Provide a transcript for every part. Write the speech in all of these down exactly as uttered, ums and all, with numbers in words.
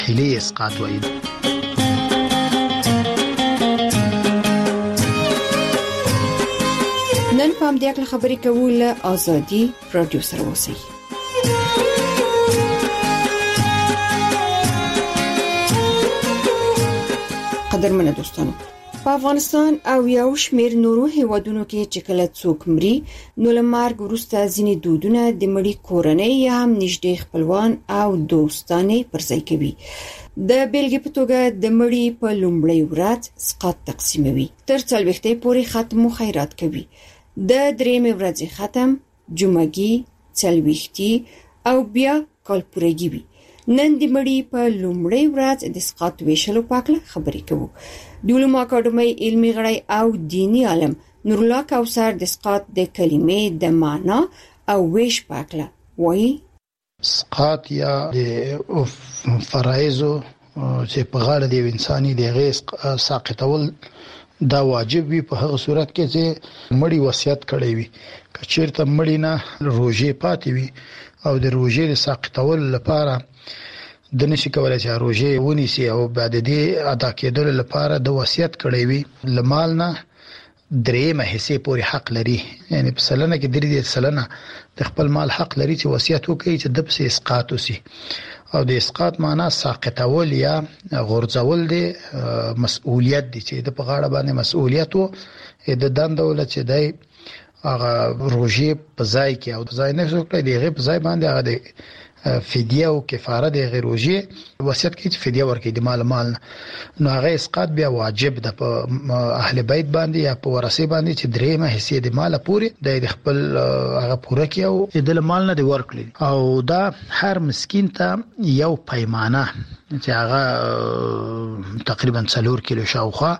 هیلې اسقاط وایي. نن په دې اړه خبرې کوو له ازادي رادیو سره اوسئ. قدرمنه دوستانو، په افغانستان او یو شمېر نورو هیوادونو کې چې کله څوک مري نو له مرګ وروسته ځینې دودونه د مړي کورنۍ یا هم نږدې خپلوان او دوستانې پرځای کوي. د بیلګې په توګه د مړي په لومړۍ ورځ اسقاط تقسیموي، تر څلوېښتې پورې ختم خیرات کوي. د درېمې ورځې ختم، جمعګي، څلوېښتي او بیا کالپورګي وي. نن د مړي په لومړۍ ورځ د اسقاط ویشلو په اړه خبرې کوو. د علومو اکاډمۍ علمي غړی او دینی عالم نور الله کوثر د اسقاط د کلمې د معنا او ویش په اړه وایي. اسقاط یا د فرایضو چې په غاړه د انساني د غیس ساقطول دا واجب وي په هغه صورت کې چې مړی وصیت کړی وي. که چیرته مړی نه روزه پاتې وي او د روزه د ساقطول لپاره د نشي کولای چې روزه ونیسي او بعد دې ادا کېدل لپاره د وصیت کړی وي، لمال نه درېمه حصے پورې حق لري. یعنی په سلنه کې درې سلنه د خپل مال حق لري چې وصیت وکړي چې د په اسقاط وسی. او د اسقاط معنا ساقطول یا غورځول دي، مسؤلیت دي چې د په غاړه باندې مسؤلیت وو د دندول چې دی هغه روزه په ځای کې او ځای نه څوک دی هغه په ځای باندې هغه د فدیه او کفاره د غیروجه وصیت کې فدیه ورکړي د مال مال نو هغه اسقاط بیا واجب د اهل بیت باندې یا په ورثه باندې چې درېمه حصے د مال پورې د خپل هغه پوره کې او د مال نه دی ورکړي. او دا هر مسکین ته یو پیمانه چې هغه تقریبا څلور کیلو شاوخوا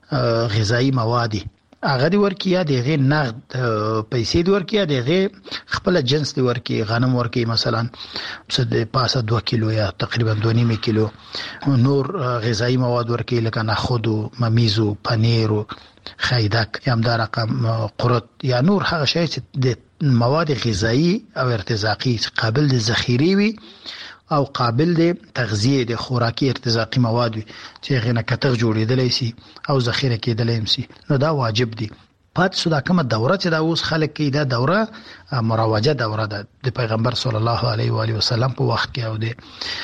غذایی مواد هغه دی ورکی یا دغه نقد پیسې دی ورکی یا دغه خپل جنس دی ورکی، غنم ورکی مثلا څه د پاسه دوه کیلو یا تقریبا دوه نیم کیلو، نور غذایی مواد ورکی لکه نخود او ممیز او پنیر او خیدک یا هم دا رقم قرط یا نور هغه شی چې د مواد غذایی او ارتزاقي قابل د ذخیره وي او قابل د تغذیه د خوراکي ارتزاقي مواد چې غنه کتغ جوړیدلای شي او ذخیره کېدلای شي. نو دا واجب دي. پات شو دا کومه دوره چې دا اوس خلک کې دا دوره مروجه دوره ده د پیغمبر صلی الله علیه و آله وسلم په وخت کې او د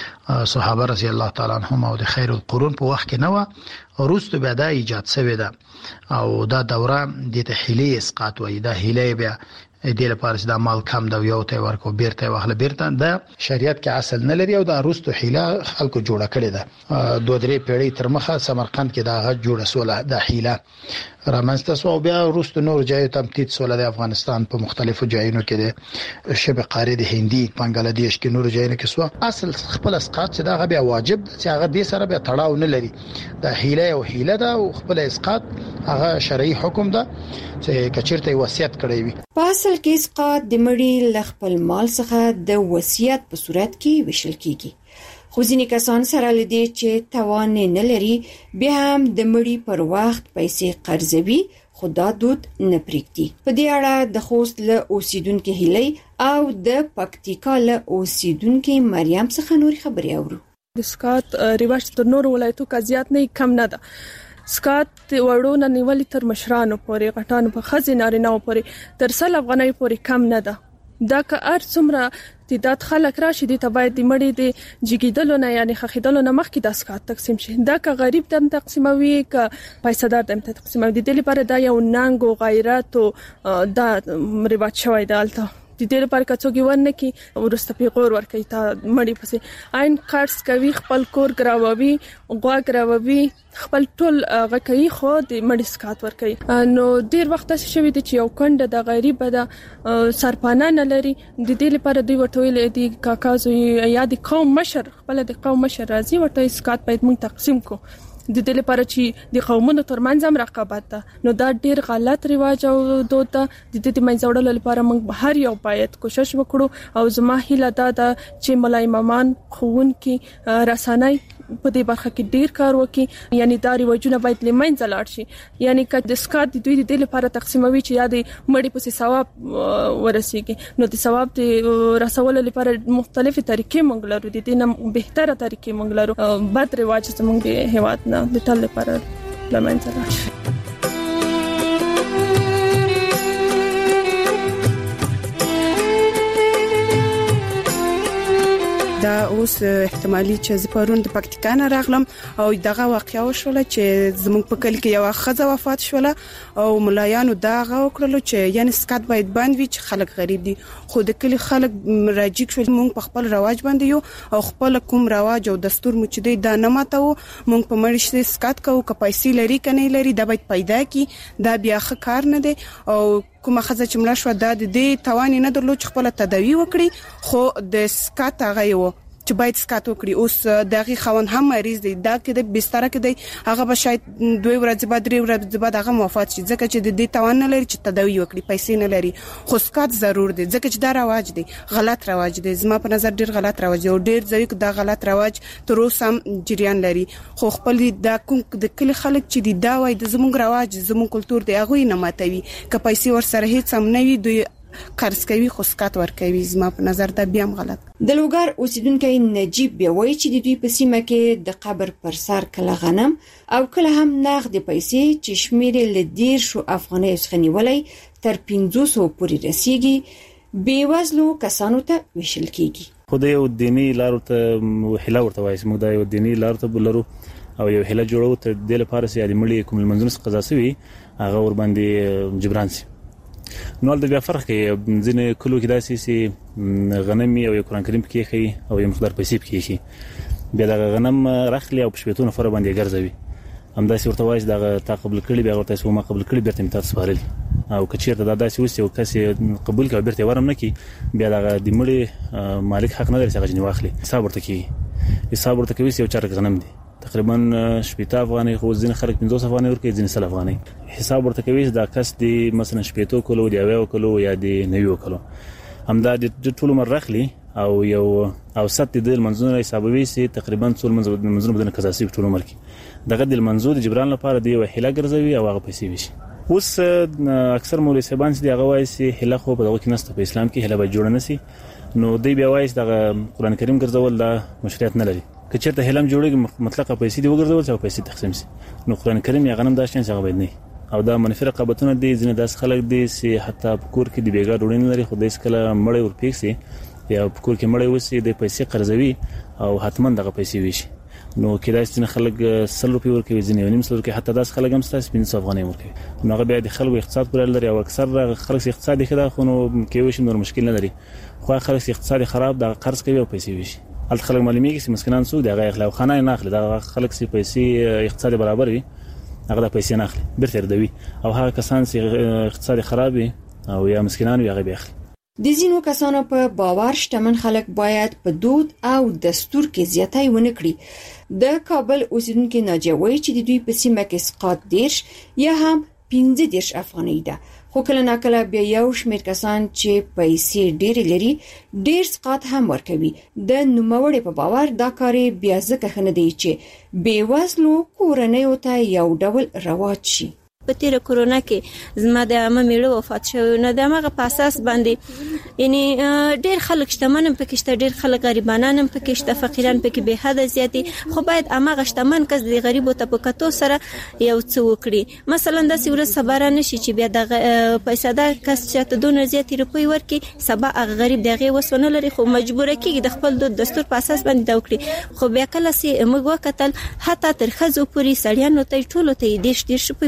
صحابه رضی الله تعالی عنهم او د خیر القرون په وخت کې نه و، وروسته بیا دا ایجاد شوی ده. او دا دوره د هیلې اسقاط وایي. دا هیلې بیا د لپاره چې دا مال کم دا یو ته ورکو بیرته واخله بیرته دا شریعت کې اصل نه لري او دا روستو حیله خلکو جوړه کړې ده. دوه درې پیړۍ تر مخه سمرقند کې دا غږ جوړه سوله د حیله رامنځته سو او بیا روستو نور ځای تمتید سوله د افغانستان په مختلفو ځایونو کې د شبه قاره د هندي بنگلاديش کې نور ځایونه کې سو. اصل خپل اسقاط چې دا بیا واجب چې هغه د سره بیا تړاو نه لري. دا حیله او حیله دا او خپل اسقاط هغه شرعي حکم ده چې کچیرته وصیت کړی وي. په اصل کې اسقاط د مړي ل خپل مال څخه د وصیت په صورت کې وشل کیږي. خو ځینې کسان سره لدی چې توان نه لري بیا هم د مړي پر وخت پیسې قرضوي، خو دا دود نه پریږدي. په دې اړه د خوست له اوسیدونکو هیلې او د پکتیکا له اوسیدونکو مریم څخه نور خبرې اورو. د اسقاط رواج تر نور ولایتو کا زیات نه کم نه ده. اسقاط وړو نه نیولې تر مشرانو پورې، غټانو په خزې نارینه پورې تر سل افغانۍ پورې کم نه ده. دا که ار څومره تعداد خلک راشي د تبعید د مړي د جګیدلو نه یعنی خخیدلو نه مخکې د اسقاط تقسیم شي. دا که غریب دم تقسیموي که پیسې دم تقسیموي، د دې لپاره دا یو ننګ او غیرت او دا رواج شوی دی. الته د دې لپاره کڅوګي ورنه کی ورسته پیغور ورکې تا مړي پسې عین کارس کوي، خپل کور ګراووي، غوا ګراووي، خپل ټول غکې خو د مړي اسقاط ورکې. نو ډیر وخت شوی دی چې یو کنده د غریب د سرپانه نه لري. د دې لپاره دوی ورته ویل دي کاکا زوی یا د قوم مشر خپل د قوم مشر راځي ورته اسقاط باید موږ تقسیم کو. د دې لپاره چې د قومونو ترمنځ هم رقابت ده نو دا ډیر غلط رواج او دود ده. د دې د منځوړلو لپاره موږ هر یو باید کوشش وکړو او زما هیله ده چې ملای امامان خوونکي رسنۍ په دې برخه کې ډیر کار وکړي. یعنی دا رواجونه باید لمنځه لاړ شي. یعنی که د سکات د دوی د دې لپاره تقسیموي چې یا د مړي په ثواب ورسیږي نو د ثواب د رسولو لپاره مختلفه طریقې موږ لرو. د دې نه بهتره طریقې موږ لرو. بد رواج زموږ د هیواد نه د تل لپاره لمنځه لاړ شي. دا اوس احتمالي چې زپرون د پکتیکا نه راغلم او دغه واقعیا وشوله چې زموږ په کلی کې یو خزه وفات شوله او ملایانو دا غوکړلو چې یعنی سکات باید بند وي چې خلک غریب دي خو د کلی خلک راجیک شول. موږ په خپل رواج باندې یو او خپل کوم رواج او دستور مو چې دا نه ماتو موږ په مړشته سکات کوو که پیسې لري کني لري دا باید پیدا کی. دا بیا ښه کار نه دی او کومه خزه چې مړه شو د دې توان نه درلود چې خپل تداوی وکړي خو د سکات هغه یو چې باید سکات وکړي. اوس دغه خوان هم مریض دی دا کې د بستر کې دی هغه به شاید دوی ورځې بعد لري ورځې بعد هغه وفات شي ځکه چې د دې توان نه لري چې تداوی وکړي پیسې نه لري. خو سکات ضرور دی ځکه چې دا رواج دی غلط رواج دی. زما په نظر ډیر غلط رواج دی او ډیر ځای کې دا غلط رواج تر اوسه هم جریان لري. خو خپل دا کوم د کلی خلک چې دا وای د زموږ رواج زموږ کلچر دی هغه نه ماتوي که پیسې ور سره هیڅ هم نه وي دوی قرض کوي خو سکات ورکوي. زما په نظر دا بیا هم غلط. د لوګر اوسیدونکو نجیب بیا وایي چې د دوی په سیمه کې د قبر پر سر کله غنم او کله هم نغد پیسې چې شمیر له ډیر شو افغاني څخنیولای تر پنځوس سوه پورې رسیږي بیوزلو کسانو ته ویشل کیږي. خو د یو دینی لارو ته هله ورته وایي موږ د یو دینی لارو ته بلرو او یو هله جوړو ته د لپاره سي د مړي کوم منځونس قضا سوي هغه ور باندې جبران سي. نو د بیا فرق کې ځینې کلو کې داسې سي غنمي او قرآن کریم کې خي او یو مقدار پیسې کې شي بیا د غنم راخلي او پښپېتون فر باندې ګرځوي همداسې ورته وایي دا تا قبول کړي بیا ورته سو ما قبول کړي بیرته امتحان سپارل او کچیر دا داسې وسی او کسي قبول کړي بیرته ورم نه کی بیا د مړي مالک حق نه لري چې غنی واخلي حساب ورته کی حساب ورته کوي یو چارک غنم دي تقریبا شپږ افغاني خو ځین خلک پنځوس افغاني ورکړي ځین سل افغاني حساب ورته کوي دا کس دی مثلا شپږ کولو دی یو کولو یا دی نوي کولو همدا د ټول مرخلي او یو او ست د منځونو حسابوي سي تقریبا ټول منځونو بدن قضاسي ټول عمر کې دغه د منځور جبران لپاره دی وحیله ګرځوي او هغه پیسې وشي. اوس اکثر مولوی صاحبان چې هغه وایي سي هله خو په دغه کې نسته په اسلام کې هله به جوړ نه سي نو دی بیا وایي دغه قرآن کریم ګرځول دا مشروعیت نه لري. که چېرته هلم جوړیږي مطلقه پیسې دی وګرځول او پیسې تقسیم سي نو قرآن کریم یا غنم داشتن څنګه باید نه او دا منفي رقابتونه دي ځینې داس خلک دي چې حتی په کور کې د بیګا ډوډۍ نه لري خو د اسکله مړی ور پیښسي یا په کور کې مړی وسی د پیسې قرضوي او حتما دغه پیسې وشي نو کېدای شي خلک سل روپۍ ورکوي ځینې نیم سل روپۍ حتی داس خلک هم ستاسو پنځه سوه افغانۍ ورکوي نو هغه بیا د خلکو اقتصاد پورې لري او اکثر خلک اقتصاد کې دا خو نو کې وشي نور مشکل نه لري خو خلک اقتصاد خراب د قرض کوي او پیسې وشي ال خلک معلومیږي چې مسکینان څوک دی هغه اخلاق خانه نه اخلي دا خلک سي پیسې اقتصاد برابر وي هغه د پیسې نه اخلي بیرته ردوي او هغه کسان چې اقتصاد خراب وي او یا مسکینان وي هغه به اخلي. د ځینو کسانو په باور شتمن خلک باید په دود او دستور کې زیاتای ونه کړي. د کابل اوسیدونکو ناجوي چې د دوی په سیمه کې سقاط دیش یا هم پنځه دیش افغانۍ ده خو کله ناکله بیا یو شمېر کسان چې پیسې ډېرې لري ډېر سقاط هم ورکوي. د نوموړي په باور دا کار بیا ځکه ښه نه دی چې بېوزلو کورنیو ته یو ډول رواج شي. په تیر کرونا کې زما د عامه میړه وفات شو نو د هغه په اساس باندې یعنی ډېر خلک شتمن پکې شته ډېر خلک غریبانان هم پکې شته فقیران پکې به حد زیاتی خو باید هغه شتمن کس د غریبو طبقاتو سره یو څه وکړي مثلا د سیورس صبر نه شي چې بیا د پیسادار کس چې ته دونه زیاتی روپی ورکي سبا هغه غریب دغه وسونه لري خو مجبور کیږي د خپل د دستور په اساس باندې دا وکړي خو بیا کله سي موږ وکتل حتی تر خزو پوری سړیانو ته ټولو ته دیش دیش په پسخات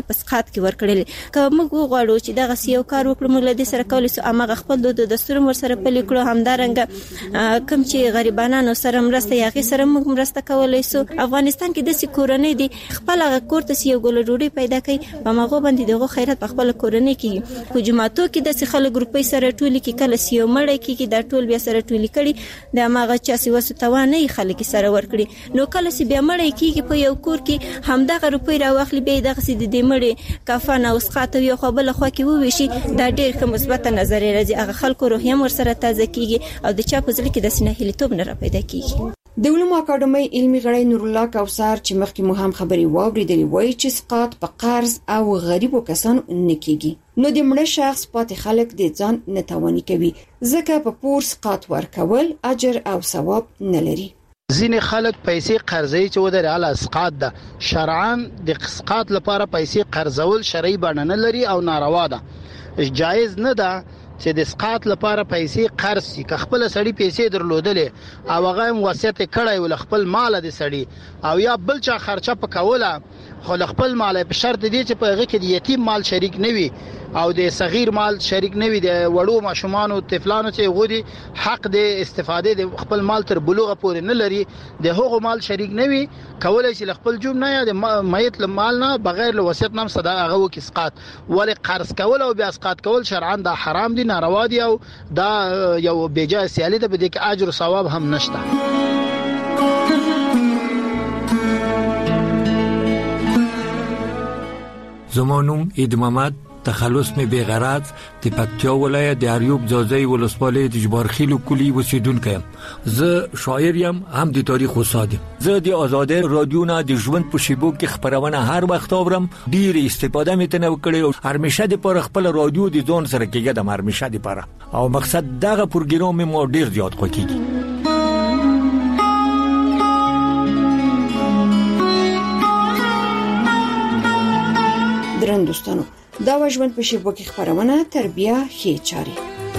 کې ورکړل. که موږ وغواړو چې دغه یو کار وکړو موږ له دې سره کولی سو امغه خپل د دستور ور سره پلي کړو. همدارنګه کوم چې غریبانو سره مرسته یاغي سره موږ مرسته کولای سو. افغانستان کې د کورنۍ دی خپل هغه کور ته یو ګل ډوډۍ پیدا کړي په ماغو باندې دغه خیرات په خپل کورنۍ کې په جماعتو کې د خلک ګروپي سره ټولي کې کله سیو مړی کې د ټول بیا سره ټولي کړي د ماغه چا سی وسو توانې خلک سره ور کړي. نو کله سی بیا مړی کې په یو کور کې همدغه روپۍ راوخلي به دغه سي د مړی کفن او اسقات یو خپل خو کې وویشي دا ډېر کوم مثبت نظر راځي. هغه خلکو روحیه ور سره تازه کیږي او د چا په ځل کې د سینه هلیتوب نه را پیدا کیږي. د علومو اکاډمۍ علمي غړی نور الله کوثر چې مخکې مو هم خبري واوریدلې وایي چې اسقاط په قرض او غریبو کسانو نه کیږي. نو د مړ شخص پاتې خلک د ځان نتواني کوي ځکه په پور اسقاط ورکول اجر او ثواب نه لري. ځینې خلک پیسې قرضې چې ودرې اعلی اسقاط ده. شرعاً د اسقاط لپاره پیسې قرضول شرعي بڼه نه لري او ناروا ده. جایز نه ده چې د اسقاط لپاره پیسې قرض شي. که خپل سړی پیسې درلودلې او هغه وصیت کړی ول خپل مال د سړی او یا بل چا خرچه پکوله خو خپل مال په شرط دی چې په هغه کې د یتیم مال شریک نه وي او د صغیر مال شریک نه وي. د وړو ماشومان او طفلانو چې غوډي حق د استفاده د خپل مال تر بلوغ پورې نه لري د هغو مال شریک نه وي کولای شي خپل جوب نه یا د میت له مال نه بغیر له وصیت نام صدا هغه وکي اسقاط. ول قرض کول او بیا اسقاط کول شرعاً دا حرام دي ناروا دي او دا یو بیجا سیالي ده بده کې اجر او ثواب هم نشته. زمانوم اید محمد تخلص می بیغرض د پکتیا ولایت د اریوب ځاځي ولسوالۍ د جبارخیل کلی اوسیدونکو. زه شاعر یم هم د تاریخ استاد. زه د آزاده رادیو نه د ژوند په شیبو کې خبرونه هر وخت اورم. ډیر استفاده مې تنه وکړې. هرمشه د پر خپل رادیو د ځون سره کېږه د هرمشه د پر او مقصد دغه پروګرام مې مو ډیر زیات خوښیږي. درن دوستانو دا وژوند په شیبو کې خبرونه تربیه ښه چاري.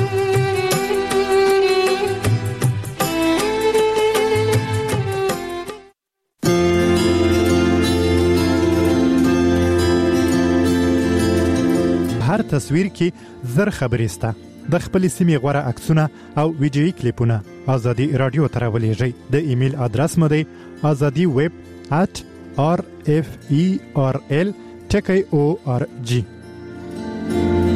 هر تصویر کې زر خبرې سته. د خپل سیمې غوړه عکسونه او ویډیوي کلیپونه ازادي رادیو ته راولېږئ. د ایمیل ادرس مو دی azadi web at r f e r l T K O R G.